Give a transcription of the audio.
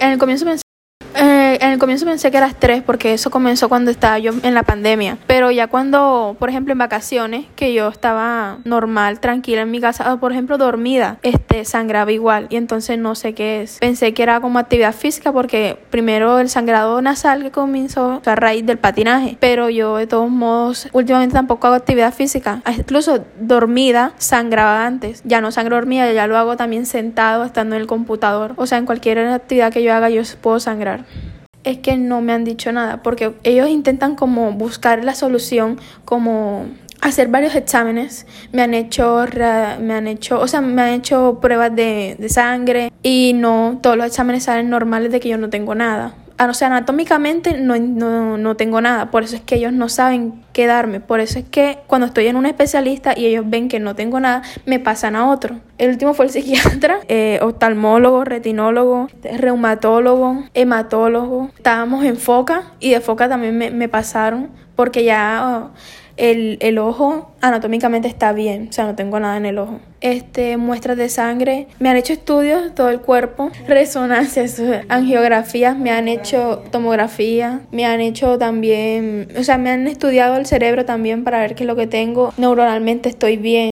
En el comienzo pensé que era estrés porque eso comenzó cuando estaba yo en la pandemia, pero ya cuando, por ejemplo, en vacaciones, que yo estaba normal, tranquila en mi casa, o por ejemplo dormida, sangraba igual y entonces no sé qué es. Pensé que era como actividad física porque primero el sangrado nasal que comenzó a raíz del patinaje, pero yo de todos modos últimamente tampoco hago actividad física, incluso dormida sangraba antes, ya no sangro dormida, ya lo hago también sentado estando en el computador, o sea en cualquier actividad que yo haga yo puedo sangrar. Es que no me han dicho nada, porque ellos intentan como buscar la solución, como hacer varios exámenes. Me han hecho pruebas de sangre y no todos los exámenes salen normales de que yo no tengo nada. O sea, anatómicamente no tengo nada, por eso es que ellos no saben qué darme, por eso es que cuando estoy en un especialista y ellos ven que no tengo nada, me pasan a otro. El último fue el psiquiatra, oftalmólogo, retinólogo, reumatólogo, hematólogo. Estábamos en Foca y de Foca también me pasaron porque ya el ojo anatómicamente está bien, o sea, no tengo nada en el ojo. Muestras de sangre, me han hecho estudios todo el cuerpo, resonancias, angiografías, me han hecho tomografía, me han hecho también, o sea, me han estudiado el cerebro también para ver qué es lo que tengo. Neuronalmente estoy bien.